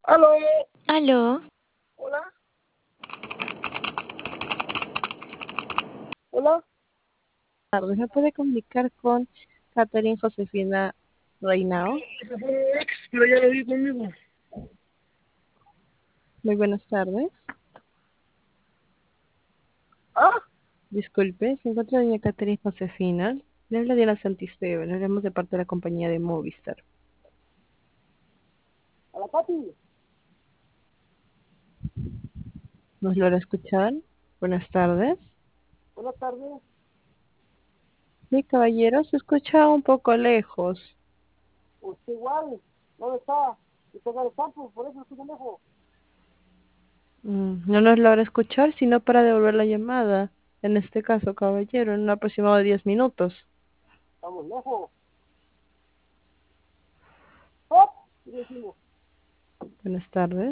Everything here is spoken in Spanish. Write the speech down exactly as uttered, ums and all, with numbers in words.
Aló, Aló, hola, hola. Tardes. ¿Me puede comunicar con Catherine Josefina Reinao? Ese fue mi ex, pero ya lo vi conmigo. Muy buenas tardes. ¿Ah? Disculpe, se encuentra doña Catherine Josefina. Le habla Diana Santisteban, le hablamos de parte de la compañía de Movistar. ¿A la Pati? ¿Nos logra escuchar? Buenas tardes. Buenas tardes. Mi caballero, se escucha un poco lejos. Usted igual, ¿dónde está? Está en el campo, por eso estoy lejos. Mm, no nos logra escuchar, sino para devolver la llamada. En este caso, caballero, en un aproximado de diez minutos. Estamos lejos. ¡Stop! Y decimos. Buenas tardes.